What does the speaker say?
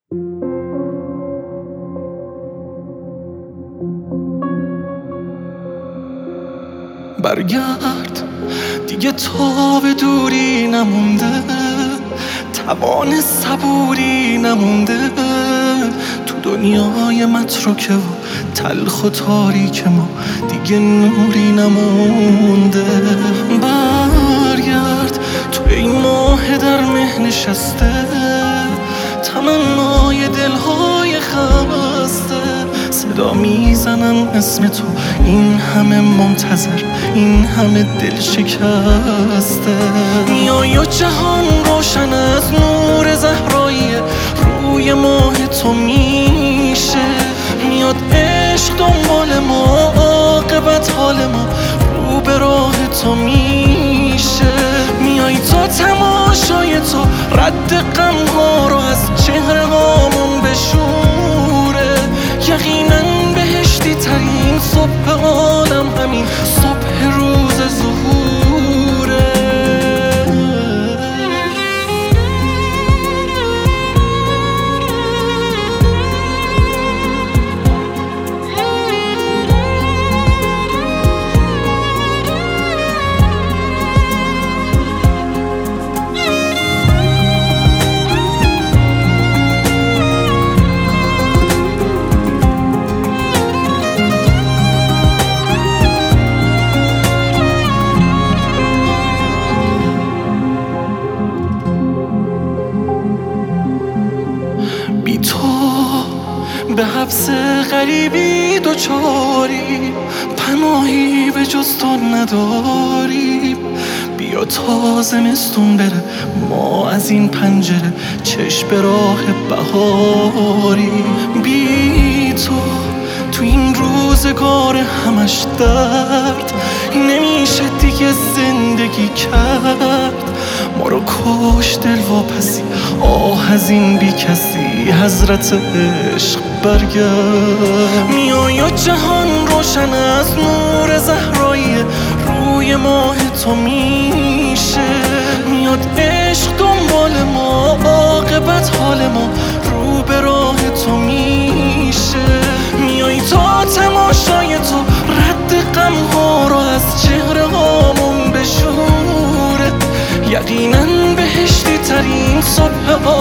برگرد دیگه تا به دوری نمونده، توان صبوری نمونده، تو دنیای متروکه و تلخ و تاریک ما دیگه نوری نمونده. برگرد تو این ماه در مه نشسته، تمنای دلهای خسته صدا میزنن اسم تو، این همه منتظر، این همه دل شکسته. میای و جهان روشن از نور زهرایی روی ماه تو میشه، میاد عشق دنبال ما، عاقبت حال ما رو به راه تو میشه. میای تا تماشای تو رد غم ها رو از چهره هامون بشوره، یقینا بهشتی ترین صبح عالم همین صبح روز ظهوره. بی تو به حبس غریبی دوچاری، پناهی به جز تو نداریم. بیا تا زمستون بره ما از این پنجره چشم به راه بهاری. بی تو این روزگار همش درد، نمیشه دیگه زندگی کرد. ما رو کش دل واپسی، آه از این بی کسی، حضرت عشق برگرد. میای و جهان روشن از نور زهرایی روی ماه تو میشه، میاد عشق دنبال ما، عاقبت حال ما رو به راه تو میشه. میای تا تماشای تو رد غم ها رو از چهره هامون بشوره، یقینا بهشتی ترین صبح